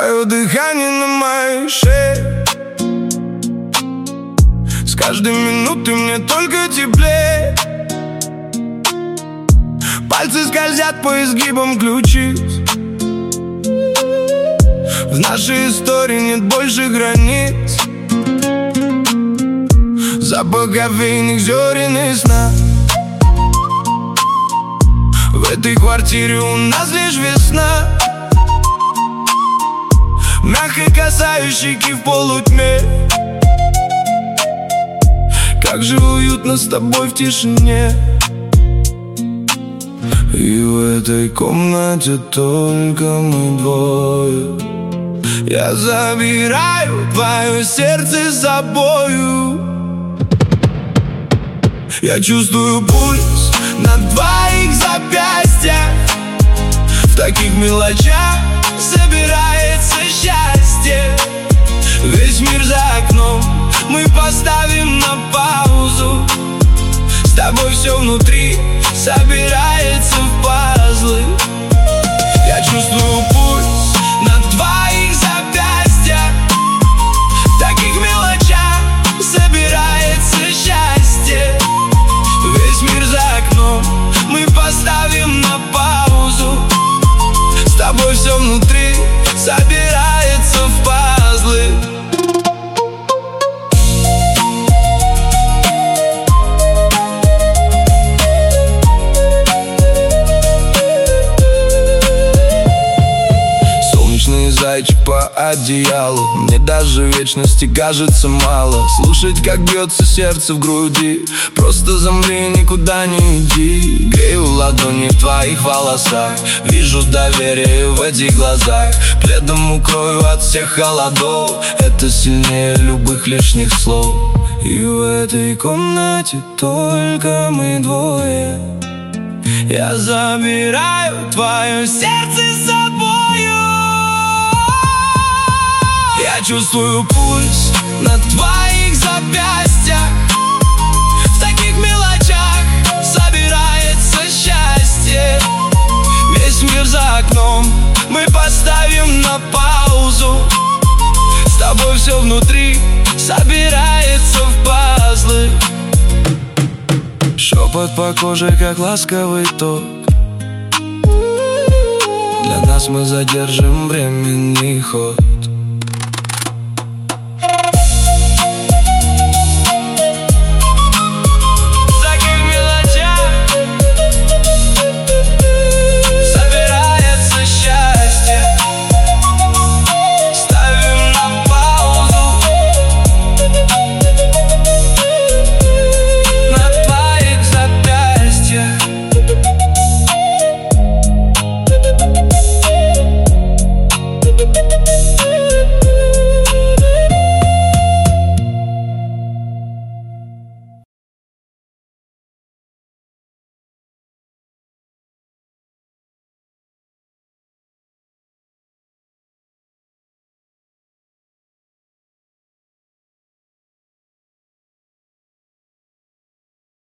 твое дыхание на моей шее. С каждой минутой мне только теплее. Пальцы скользят по изгибам ключиц. В нашей истории нет больше границ. Запах кофейных зерен и сна. В этой квартире у нас лишь весна, мягко касающий щеки в полутьме. Как же уютно с тобой в тишине. И в этой комнате только мы двое. Я забираю твое сердце с собою. Я чувствую пульс на твоих запястьях. В таких мелочах собирается счастье. Весь мир за окном мы поставим на паузу. С тобой все внутри собирается в пазлы. Я чувствую пульс на твоих запястьях. В таких мелочах собирается счастье. Весь мир за окном мы поставим на паузу. С тобой все внутри собирается в пазлы. Зайчик по одеялу. Мне даже вечности кажется мало. Слушать, как бьется сердце в груди. Просто замри, никуда не иди. Грею ладони в твоих волосах. Вижу доверие в этих глазах. Пледом укрою от всех холодов. Это сильнее любых лишних слов. И в этой комнате только мы двое. Я забираю твое сердце с собою. Я чувствую пульс на твоих запястьях. В таких мелочах собирается счастье. Весь мир за окном мы поставим на паузу. С тобой все внутри собирается в пазлы. Шепот по коже, как ласковый ток. Для нас мы задержим временный ход.